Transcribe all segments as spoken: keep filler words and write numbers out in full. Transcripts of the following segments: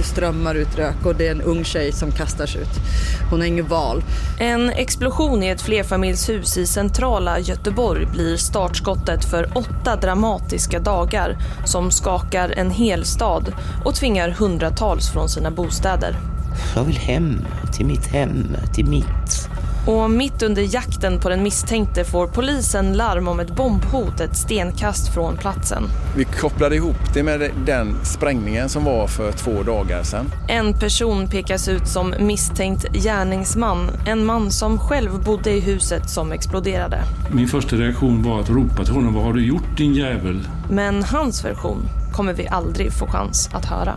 Det strömmar ut rök och det är en ung tjej som kastas ut. Hon har ingen val. En explosion i ett flerfamiljshus i centrala Göteborg blir startskottet för åtta dramatiska dagar som skakar en hel stad och tvingar hundratals från sina bostäder. Jag vill hem, till mitt hem, till mitt. Och mitt under jakten på den misstänkte får polisen larm om ett bombhot ett stenkast från platsen. Vi kopplade ihop det med den sprängningen som var för två dagar sedan. En person pekas ut som misstänkt gärningsman, en man som själv bodde i huset som exploderade. Min första reaktion var att ropa till honom, vad har du gjort din jävel? Men hans version kommer vi aldrig få chans att höra.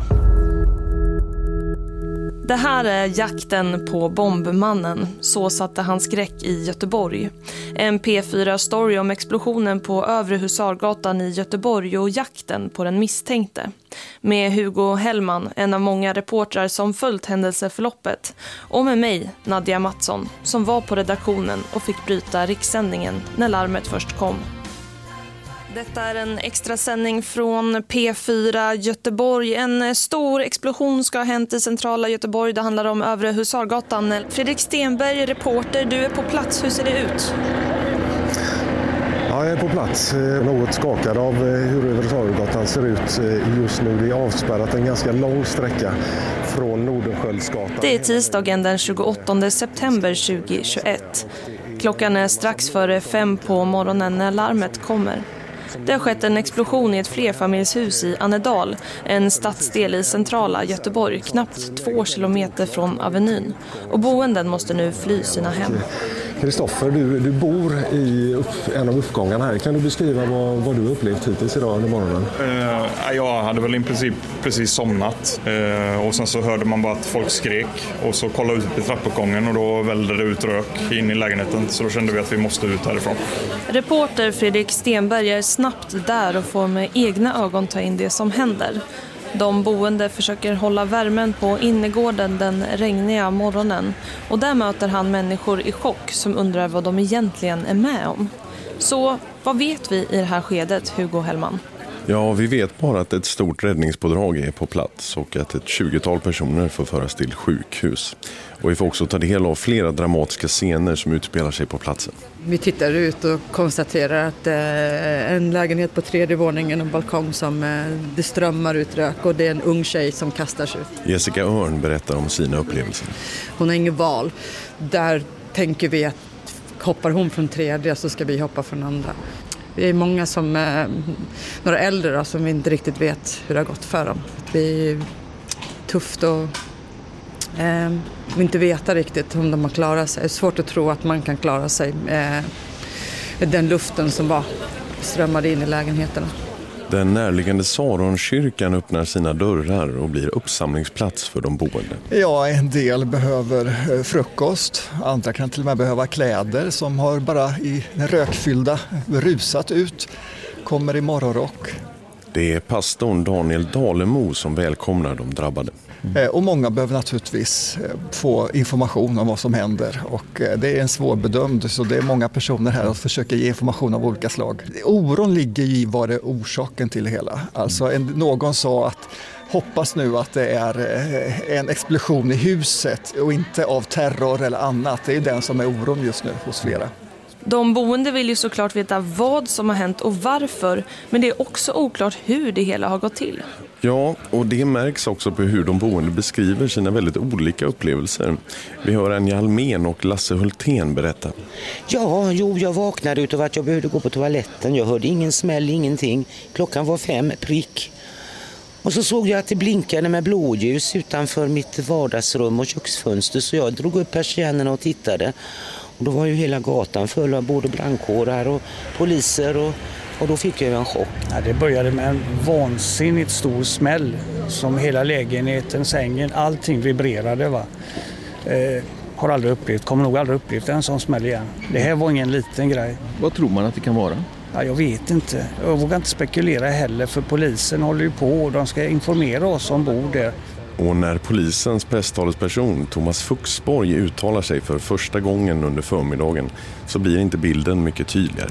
Det här är jakten på bombmannen, så satte han skräck i Göteborg. En P fyra-story om explosionen på Övre Husargatan i Göteborg och jakten på den misstänkte. Med Hugo Hellman, en av många reportrar som följt händelseförloppet. Och med mig, Nadia Mattsson, som var på redaktionen och fick bryta rikssändningen när larmet först kom. Detta är en extra sändning från P fyra Göteborg. En stor explosion ska ha hänt i centrala Göteborg. Det handlar om Övre Husargatan. Fredrik Stenberg, reporter, du är på plats. Hur ser det ut? Ja, jag är på plats. Något skakad av hur Övre Husargatan ser ut just nu. Det är avspärrat en ganska lång sträcka från Nordensköldsgatan. Det är tisdagen den tjugoåttonde september tjugohundratjugoett. Klockan är strax före fem på morgonen när larmet kommer. Det har skett en explosion i ett flerfamiljshus i Annedal, en stadsdel i centrala Göteborg, knappt två kilometer från Avenyn. Och boenden måste nu fly sina hem. Kristoffer, du, du bor i upp, en av uppgångarna här. Kan du beskriva vad, vad du upplevt hittills idag under morgonen? Uh, jag hade väl i princip precis somnat. Uh, och sen så hörde man bara att folk skrek. Och så kollade ut i trappuppgången och då vällde det ut rök in i lägenheten. Så då kände vi att vi måste ut härifrån. Reporter Fredrik Stenberg är snabbt där och får med egna ögon ta in det som händer. De boende försöker hålla värmen på innergården den regniga morgonen. Och där möter han människor i chock som undrar vad de egentligen är med om. Så vad vet vi i det här skedet, Hugo Hellman? Ja, vi vet bara att ett stort räddningspådrag är på plats och att ett tjugotal personer får föras till sjukhus. Och vi får också ta del av flera dramatiska scener som utspelar sig på platsen. Vi tittar ut och konstaterar att det är en lägenhet på tredje våningen och balkong som det strömmar ut rök och det är en ung tjej som kastas ut. Jessica Örn berättar om sina upplevelser. Hon har ingen val. Där tänker vi att hoppar hon från tredje så ska vi hoppa från andra. Vi är många som, eh, några äldre då, som vi inte riktigt vet hur det har gått för dem. Det är tufft och eh, vi inte veta riktigt om de har klarat sig. Det är svårt att tro att man kan klara sig med eh, den luften som var strömmade in i lägenheterna. Den närliggande Saronkyrkan öppnar sina dörrar och blir uppsamlingsplats för de boende. Ja, en del behöver frukost. Andra kan till och med behöva kläder som har bara i den rökfyllda rusat ut. Kommer i morgonrock. Det är pastorn Daniel Dalemo som välkomnar de drabbade. Mm. Och många behöver naturligtvis få information om vad som händer. Och det är en svårbedömd, så det är många personer här som försöker ge information av olika slag. Oron ligger i vad det är orsaken till det hela. Alltså en, någon sa att hoppas nu att det är en explosion i huset och inte av terror eller annat. Det är den som är oron just nu hos flera. De boende vill ju såklart veta vad som har hänt och varför, men det är också oklart hur det hela har gått till. Ja, och det märks också på hur de boende beskriver sina väldigt olika upplevelser. Vi hör Anja Almén och Lasse Hultén berätta. Ja, jo, jag vaknade ut av att jag behövde gå på toaletten. Jag hörde ingen smäll, ingenting. Klockan var fem, prick. Och så såg jag att det blinkade med blåljus utanför mitt vardagsrum och köksfönster, så jag drog upp persiennerna och tittade. Och då var ju hela gatan full av både brandkårar och poliser och, och då fick jag en chock. Ja, det började med en vansinnigt stor smäll som hela lägenheten, sängen, allting vibrerade. Va? Eh, har aldrig upplevt, kommer nog aldrig upplevt en sån smäll igen. Det här var ingen liten grej. Vad tror man att det kan vara? Ja, jag vet inte. Jag vågar inte spekulera heller, för polisen håller ju på och de ska informera oss som bor där. Och när polisens presstalesperson Thomas Fuxborg uttalar sig för första gången under förmiddagen så blir inte bilden mycket tydligare.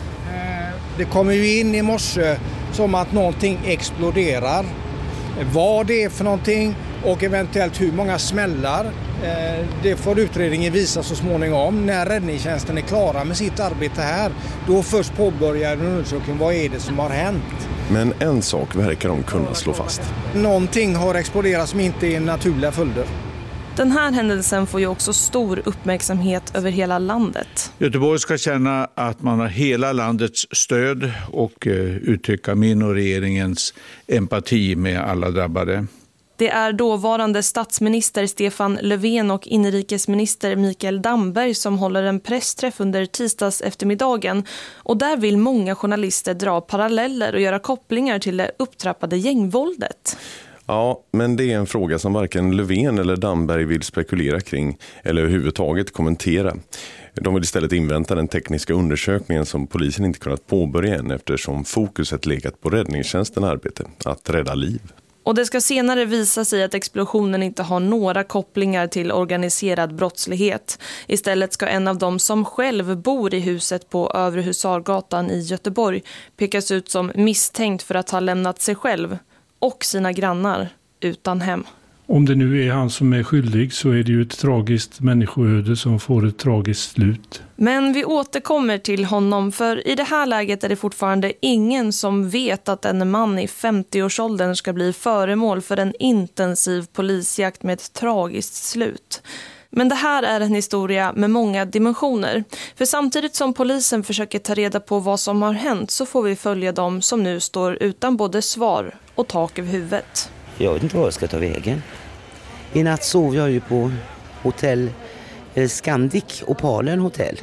Det kommer ju in i morse som att någonting exploderar. Vad det är för någonting och eventuellt hur många smällar. Det får utredningen visa så småningom. När räddningstjänsten är klara med sitt arbete här, då först påbörjar en undersökning vad är det som har hänt. Men en sak verkar de kunna slå fast. Någonting har exploderat som inte är naturliga följder. Den här händelsen får ju också stor uppmärksamhet över hela landet. Göteborg ska känna att man har hela landets stöd och uttrycka min och regeringens empati med alla drabbade. Det är dåvarande statsminister Stefan Löfven och inrikesminister Mikael Damberg som håller en pressträff under tisdags eftermiddagen. Och där vill många journalister dra paralleller och göra kopplingar till det upptrappade gängvåldet. Ja, men det är en fråga som varken Löfven eller Damberg vill spekulera kring eller överhuvudtaget kommentera. De vill istället invänta den tekniska undersökningen som polisen inte kunnat påbörja än eftersom fokuset legat på räddningstjänsten arbete, att rädda liv. Och det ska senare visa sig att explosionen inte har några kopplingar till organiserad brottslighet. Istället ska en av dem som själv bor i huset på Övre Husargatan i Göteborg pekas ut som misstänkt för att ha lämnat sig själv och sina grannar utan hem. Om det nu är han som är skyldig så är det ju ett tragiskt människoöde som får ett tragiskt slut. Men vi återkommer till honom, för i det här läget är det fortfarande ingen som vet att en man i femtioårsåldern ska bli föremål för en intensiv polisjakt med ett tragiskt slut. Men det här är en historia med många dimensioner. För samtidigt som polisen försöker ta reda på vad som har hänt så får vi följa dem som nu står utan både svar och tak över huvudet. Jag vet inte vad jag ska ta vägen. I natt sov jag ju på hotell Scandic, Opalen hotell.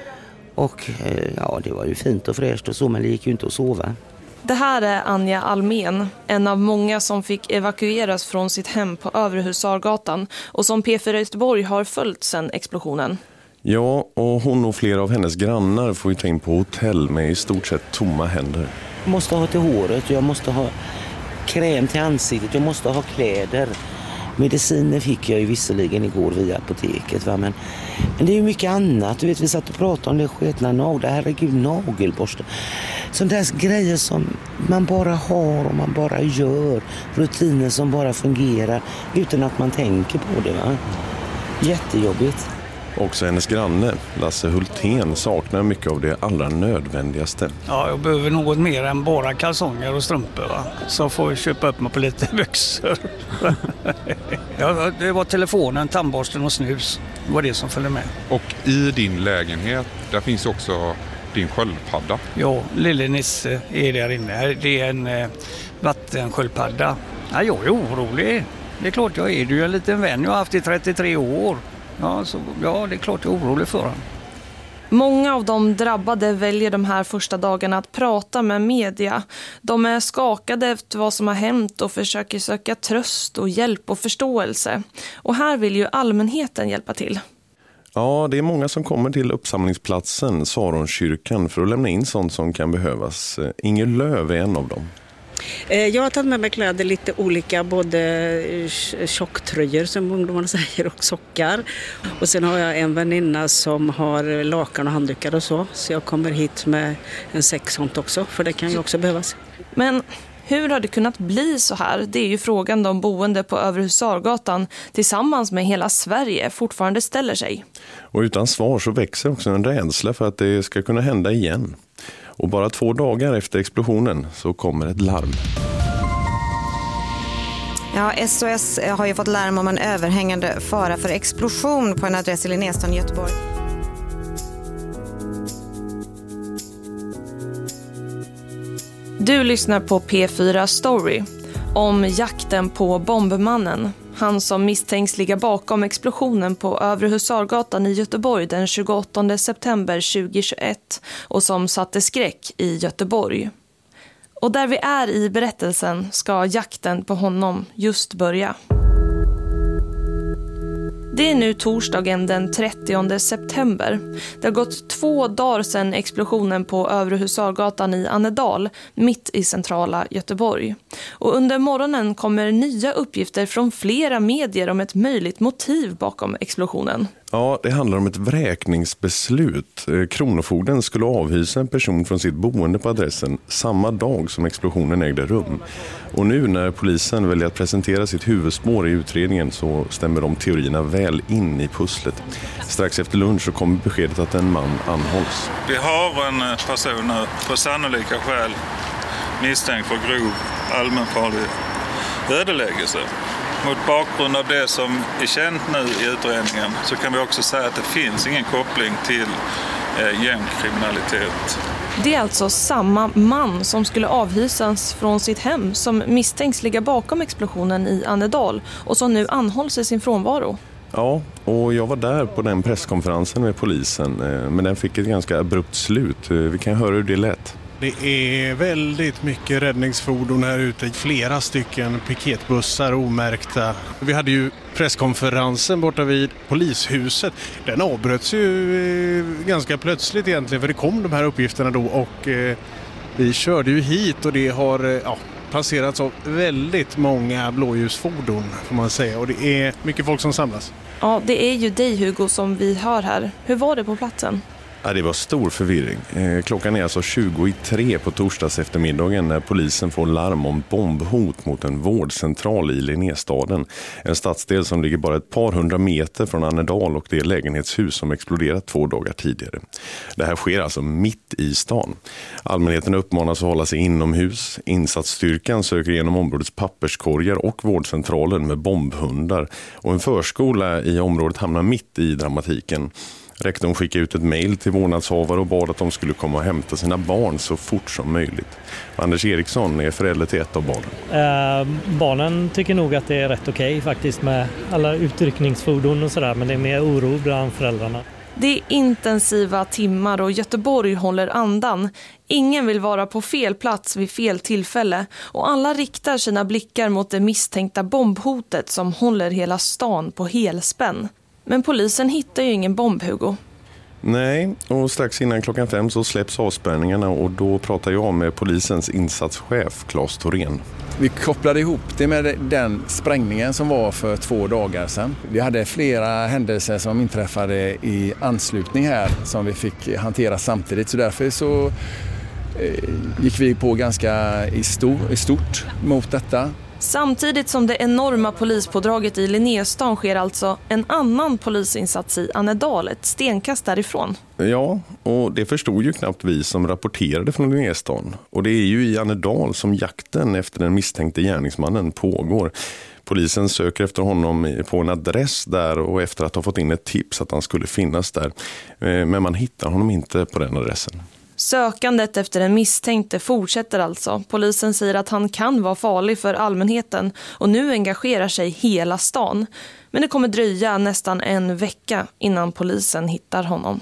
Och ja, det var ju fint och fräscht och så, men det gick ju inte att sova. Det här är Anja Almen, en av många som fick evakueras från sitt hem på Övre Husargatan och som P fyra Göteborg har följt sedan explosionen. Ja, och hon och flera av hennes grannar får ju ta in på hotell med i stort sett tomma händer. Jag måste ha till håret, jag måste ha kräm till ansiktet, jag måste ha kläder. Mediciner fick jag ju visserligen igår via apoteket, va? Men, men det är ju mycket annat. Du vet, vi satt och pratade om det sketna naglar, herregud, nagelborste. Sådana där grejer som man bara har och man bara gör. Rutiner som bara fungerar utan att man tänker på det, va? Jättejobbigt. Också hennes granne, Lasse Hultén, saknar mycket av det allra nödvändigaste. Ja, jag behöver något mer än bara kalsonger och strumpor, va? Så får jag köpa upp mig på lite byxor. Ja, det var telefonen, tandborsten och snus. Det var det som följde med. Och i din lägenhet, där finns också din sköldpadda. Ja, lille Nisse är där inne. Det är en eh, vattensköldpadda. Ja, jag är orolig. Det är klart jag är. Du är en liten vän jag har haft i trettiotre år. Ja, så, ja, det är klart jag är orolig för honom. Många av de drabbade väljer de här första dagarna att prata med media. De är skakade efter vad som har hänt och försöker söka tröst och hjälp och förståelse. Och här vill ju allmänheten hjälpa till. Ja, det är många som kommer till uppsamlingsplatsen, Saronkyrkan, för att lämna in sånt som kan behövas. Inger Löv är en av dem. Jag har tagit med mig kläder lite olika, både tjocktröjor som ungdomarna säger och sockar. Och sen har jag en väninna som har lakan och handdukar och så. Så jag kommer hit med en säck sånt också, för det kan ju också behövas. Men hur har det kunnat bli så här? Det är ju frågan de boende på Övre Husargatan tillsammans med hela Sverige fortfarande ställer sig. Och utan svar så växer också en rädsla för att det ska kunna hända igen. Och bara två dagar efter explosionen så kommer ett larm. Ja, S O S har ju fått larm om en överhängande fara för explosion på en adress i Linnéstan i Göteborg. Du lyssnar på P fyra Story om jakten på bombmannen. Han som misstänks ligga bakom explosionen på Övre Husargatan i Göteborg den tjugoåttonde september tjugohundratjugoett och som satte skräck i Göteborg. Och där vi är i berättelsen ska jakten på honom just börja. Det är nu torsdagen den trettionde september. Det har gått två dagar sedan explosionen på Övre Husargatan i Annedal, mitt i centrala Göteborg. Och under morgonen kommer nya uppgifter från flera medier om ett möjligt motiv bakom explosionen. Ja, det handlar om ett vräkningsbeslut. Kronofogden skulle avhysa en person från sitt boende på adressen samma dag som explosionen ägde rum. Och nu när polisen väljer att presentera sitt huvudspår i utredningen så stämmer de teorierna väl in i pusslet. Strax efter lunch så kommer beskedet att en man anhålls. Vi har en person nu på sannolika skäl misstänkt för grov allmänfarlig ödeläggelse. Mot bakgrund av det som är känt nu i utredningen så kan vi också säga att det finns ingen koppling till eh, gängkriminalitet. Det är alltså samma man som skulle avhysas från sitt hem som misstänks ligga bakom explosionen i Annedal och som nu anhålls i sin frånvaro. Ja, och jag var där på den presskonferensen med polisen, men den fick ett ganska abrupt slut. Vi kan höra hur det lät. Det är väldigt mycket räddningsfordon här ute, flera stycken piketbussar omärkta. Vi hade ju presskonferensen borta vid polishuset. Den avbröts ju ganska plötsligt egentligen, för det kom de här uppgifterna då och eh, vi körde ju hit och det har ja, passerats av väldigt många blåljusfordon får man säga, och det är mycket folk som samlas. Ja, det är ju dig Hugo som vi hör här. Hur var det på platsen? Ja, det var stor förvirring. Klockan är alltså tjugo i tre på torsdags eftermiddagen när polisen får larm om bombhot mot en vårdcentral i Linnéstaden. En stadsdel som ligger bara ett par hundra meter från Annedal och det lägenhetshus som exploderat två dagar tidigare. Det här sker alltså mitt i stan. Allmänheten uppmanas att hålla sig inomhus. Insatsstyrkan söker igenom områdets papperskorgar och vårdcentralen med bombhundar. Och en förskola i området hamnar mitt i dramatiken. Rektorn skickade ut ett mejl till vårdnadshavare och bad att de skulle komma och hämta sina barn så fort som möjligt. Anders Eriksson är förälder till ett av barnen. Eh, barnen tycker nog att det är rätt okej faktiskt med alla utryckningsfordon och sådär, men det är mer oro bland föräldrarna. Det är intensiva timmar och Göteborg håller andan. Ingen vill vara på fel plats vid fel tillfälle och alla riktar sina blickar mot det misstänkta bombhotet som håller hela stan på helspänn. Men polisen hittar ju ingen bomb, Hugo. Nej, och strax innan klockan fem så släpps avspärrningarna och då pratar jag med polisens insatschef Claes Thorén. Vi kopplade ihop det med den sprängningen som var för två dagar sedan. Vi hade flera händelser som inträffade i anslutning här som vi fick hantera samtidigt, så därför så eh, gick vi på ganska i, stor, i stort mot detta. Samtidigt som det enorma polispådraget i Linnéstan sker alltså en annan polisinsats i Annedal, ett stenkast därifrån. Ja, och det förstod ju knappt vi som rapporterade från Linnéstan. Och det är ju i Annedal som jakten efter den misstänkte gärningsmannen pågår. Polisen söker efter honom på en adress där och efter att ha fått in ett tips att han skulle finnas där. Men man hittar honom inte på den adressen. Sökandet efter den misstänkte fortsätter alltså. Polisen säger att han kan vara farlig för allmänheten och nu engagerar sig hela stan. Men det kommer dröja nästan en vecka innan polisen hittar honom.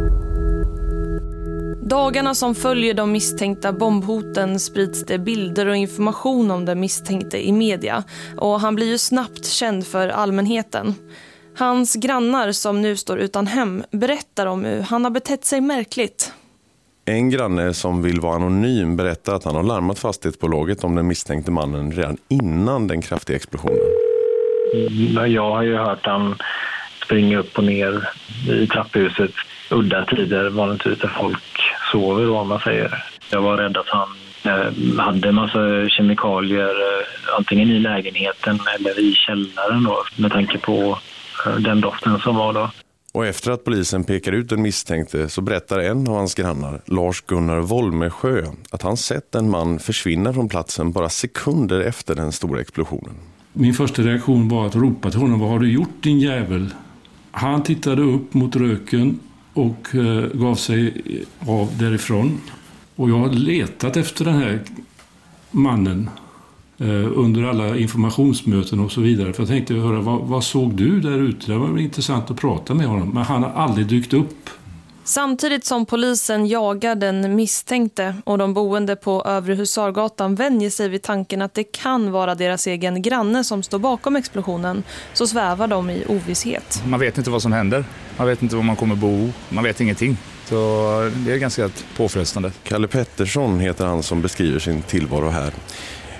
Dagarna som följer de misstänkta bombhoten sprids det bilder och information om den misstänkte i media. Och han blir ju snabbt känd för allmänheten. Hans grannar som nu står utan hem berättar om hur han har betett sig märkligt. En granne som vill vara anonym berättar att han har larmat fastighetsbolaget om den misstänkte mannen redan innan den kraftiga explosionen. Jag har ju hört han springa upp och ner i trapphuset udda tider, vanligtvis där folk sover, vad man säger. Jag var rädd att han eh, hade en massa kemikalier eh, antingen i lägenheten eller i källaren då, med tanke på eh, den doften som var då. Och efter att polisen pekar ut den misstänkte så berättar en av hans grannar, Lars Gunnar Volmesjö, att han sett en man försvinna från platsen bara sekunder efter den stora explosionen. Min första reaktion var att ropa till honom: vad har du gjort, din jävel? Han tittade upp mot röken och eh, gav sig av därifrån. Och jag har letat efter den här mannen eh, under alla informationsmöten och så vidare. För jag tänkte höra, vad, vad såg du där ute? Det var väl intressant att prata med honom. Men han har aldrig dykt upp. Samtidigt som polisen jagar den misstänkte och de boende på Övre Husargatan vänjer sig vid tanken att det kan vara deras egen granne som står bakom explosionen, så svävar de i ovisshet. Man vet inte vad som händer. Man vet inte var man kommer bo. Man vet ingenting. Så det är ganska påfrestande. Kalle Pettersson heter han som beskriver sin tillvaro här.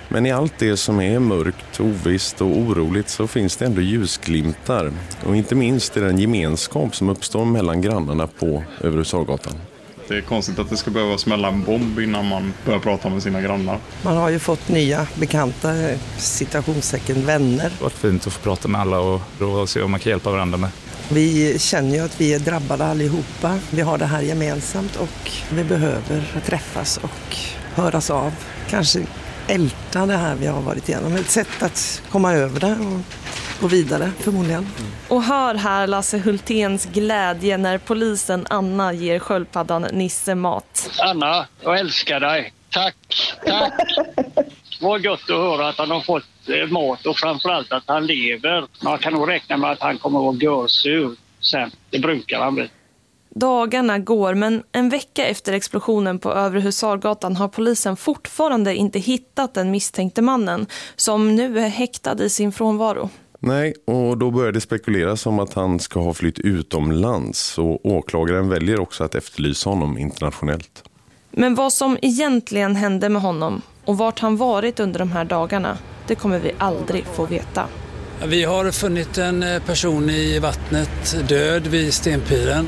Men i allt det som är mörkt, ovisst och oroligt så finns det ändå ljusglimtar. Och inte minst i den gemenskap som uppstår mellan grannarna på Överhusargatan. Det är konstigt att det ska behöva smälla en bomb innan man börjar prata med sina grannar. Man har ju fått nya bekanta, citationstecken, vänner. Det har varit fint att få prata med alla och, och se om man kan hjälpa varandra med. Vi känner ju att vi är drabbade allihopa. Vi har det här gemensamt och vi behöver träffas och höras av. Kanske älta det här vi har varit igenom. Ett sätt att komma över det och gå vidare förmodligen. Och hör här Lasse Hulténs glädje när polisen Anna ger sköldpaddan Nisse mat. Anna, jag älskar dig. Tack, tack. Vad gott att höra att han har fått mat och framförallt att han lever. Man kan nog räkna med att han kommer att vara görsur sen. Det brukar han bli. Dagarna går, men en vecka efter explosionen på Överhusargatan har polisen fortfarande inte hittat den misstänkte mannen som nu är häktad i sin frånvaro. Nej, och då börjar det spekuleras om att han ska ha flytt utomlands och åklagaren väljer också att efterlysa honom internationellt. Men vad som egentligen hände med honom och vart han varit under de här dagarna, det kommer vi aldrig få veta. Vi har funnit en person i vattnet död vid Stenpiren.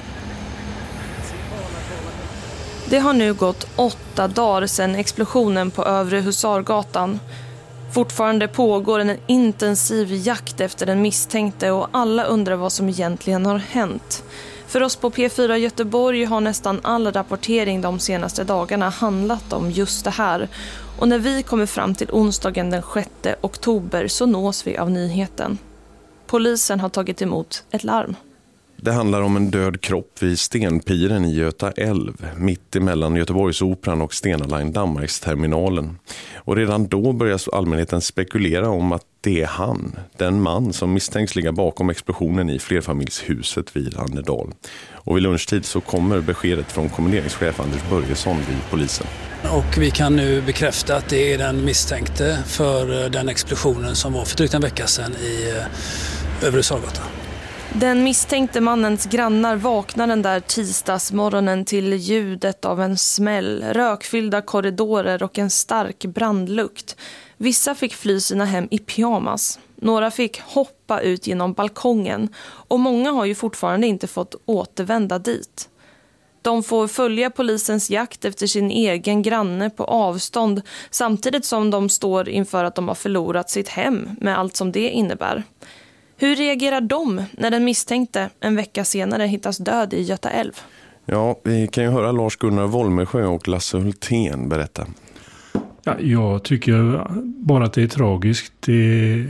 Det har nu gått åtta dagar sedan explosionen på Överhusargatan. Fortfarande pågår en intensiv jakt efter den misstänkte och alla undrar vad som egentligen har hänt. För oss på P fyra Göteborg har nästan all rapportering de senaste dagarna handlat om just det här. Och när vi kommer fram till onsdagen den sjätte oktober så nås vi av nyheten. Polisen har tagit emot ett larm. Det handlar om en död kropp vid Stenpiren i Göta älv, mitt emellan Göteborgsoperan och Stena Line Danmarksterminalen. Och redan då börjar allmänheten spekulera om att det är han, den man som misstänks ligga bakom explosionen i flerfamiljshuset vid Annedal. Och vid lunchtid så kommer beskedet från kommenderingschef Anders Börjesson vid polisen. Och vi kan nu bekräfta att det är den misstänkte för den explosionen som var för drygt en vecka sedan i Överhusargatan. Den misstänkte mannens grannar vaknar den där tisdagsmorgonen till ljudet av en smäll, rökfyllda korridorer och en stark brandlukt. Vissa fick fly sina hem i pyjamas. Några fick hoppa ut genom balkongen och många har ju fortfarande inte fått återvända dit. De får följa polisens jakt efter sin egen granne på avstånd samtidigt som de står inför att de har förlorat sitt hem med allt som det innebär. Hur reagerar de när den misstänkte en vecka senare hittas död i Göta älv? Ja, vi kan ju höra Lars-Gunnar Volmesjö och Lasse Hultén berätta. Ja, jag tycker bara att det är tragiskt. Det...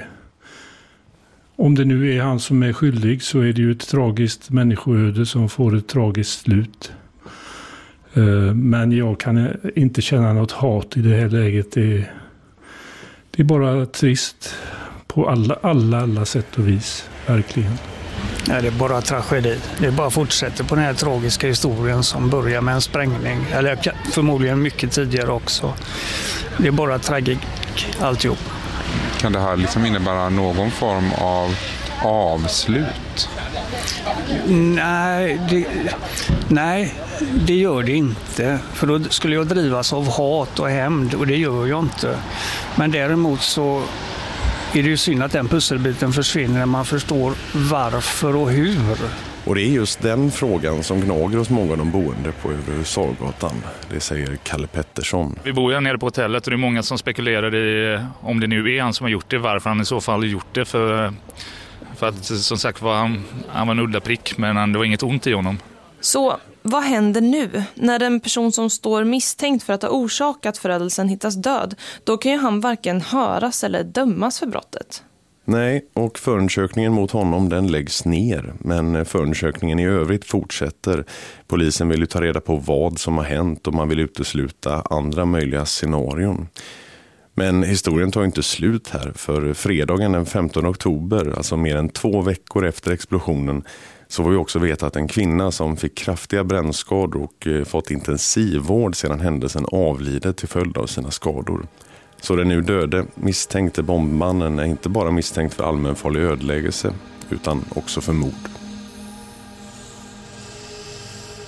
Om det nu är han som är skyldig så är det ju ett tragiskt människoöde som får ett tragiskt slut. Men jag kan inte känna något hat i det här läget. Det, det är bara trist på alla, alla, alla sätt och vis, verkligen. Ja, det är bara tragedi. Det är bara fortsätter på den här tragiska historien som börjar med en sprängning. Eller förmodligen mycket tidigare också. Det är bara tragik alltihop. Kan det här liksom innebära någon form av avslut? Nej det, nej, det gör det inte. För då skulle jag drivas av hat och hämnd och det gör jag inte. Men däremot så är det ju synd att den pusselbiten försvinner när man förstår varför och hur. Och det är just den frågan som gnager hos många av de boende på Överhusargatan. Det säger Kalle Pettersson. Vi bor ju nere på hotellet och det är många som spekulerar i om det nu är han som har gjort det, varför han i så fall har gjort det. För, för att som sagt var han, han var en udda prick men det var inget ont i honom. Så vad händer nu när en person som står misstänkt för att ha orsakat förödelsen hittas död? Då kan ju han varken höras eller dömas för brottet. Nej, och förundersökningen mot honom den läggs ner. Men förundersökningen i övrigt fortsätter. Polisen vill ju ta reda på vad som har hänt och man vill utesluta andra möjliga scenarion. Men historien tar inte slut här. För fredagen den femtonde oktober, alltså mer än två veckor efter explosionen, så var vi också veta att en kvinna som fick kraftiga brännskador och fått intensivvård sedan händelsen avlidit till följd av sina skador. Så den nu döde misstänkte bombmannen är inte bara misstänkt för allmänfarlig ödeläggelse utan också för mord.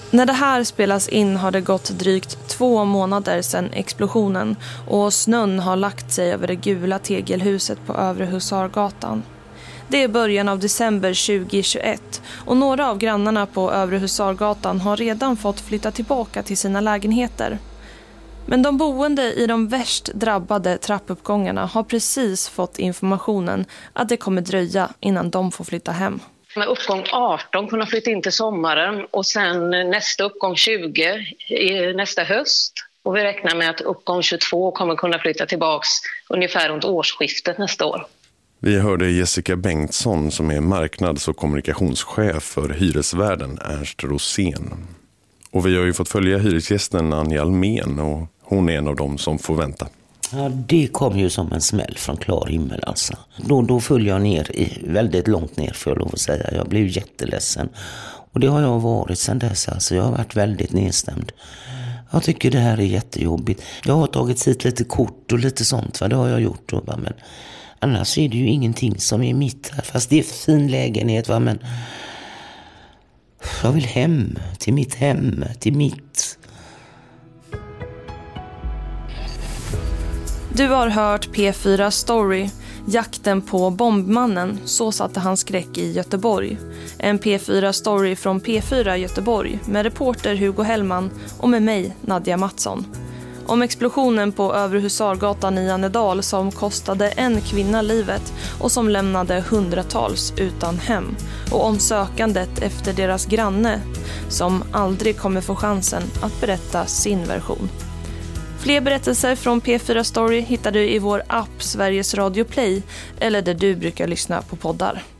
När det här spelas in har det gått drygt två månader sedan explosionen och snön har lagt sig över det gula tegelhuset på Övre Husargatan. Det är början av december tjugohundratjugoett och några av grannarna på Övre Husargatan har redan fått flytta tillbaka till sina lägenheter. Men de boende i de värst drabbade trappuppgångarna har precis fått informationen att det kommer dröja innan de får flytta hem. Med uppgång arton kunna flytta in till sommaren och sen nästa uppgång tjugo i nästa höst. Och vi räknar med att uppgång tjugotvå kommer kunna flytta tillbaks ungefär runt årsskiftet nästa år. Vi hörde Jessica Bengtsson som är marknads- och kommunikationschef för hyresvärden Ernst Rosén. Och vi har ju fått följa hyresgästen Anja Almén och hon är en av dem som får vänta. Ja, det kom ju som en smäll från klar himmel alltså. Då, då föll jag ner, i, väldigt långt ner för jag lov att säga. Jag blev jätteledsen. Och det har jag varit sedan dess alltså. Jag har varit väldigt nedstämd. Jag tycker det här är jättejobbigt. Jag har tagit hit lite kort och lite sånt. Va? Det har jag gjort. Och, va? Men annars är det ju ingenting som är mitt här. Fast det är fin lägenhet. Va? Men jag vill hem. Till mitt hem. Till mitt. Du har hört P fyra Story, jakten på bombmannen, så satte han skräck i Göteborg. En P fyra Story från P fyra Göteborg med reporter Hugo Hellman och med mig, Nadia Mattsson. Om explosionen på Övre Husargatan i Annedal som kostade en kvinna livet och som lämnade hundratals utan hem. Och om sökandet efter deras granne som aldrig kommer få chansen att berätta sin version. Fler berättelser från P fyra Story hittar du i vår app Sveriges Radio Play eller där du brukar lyssna på poddar.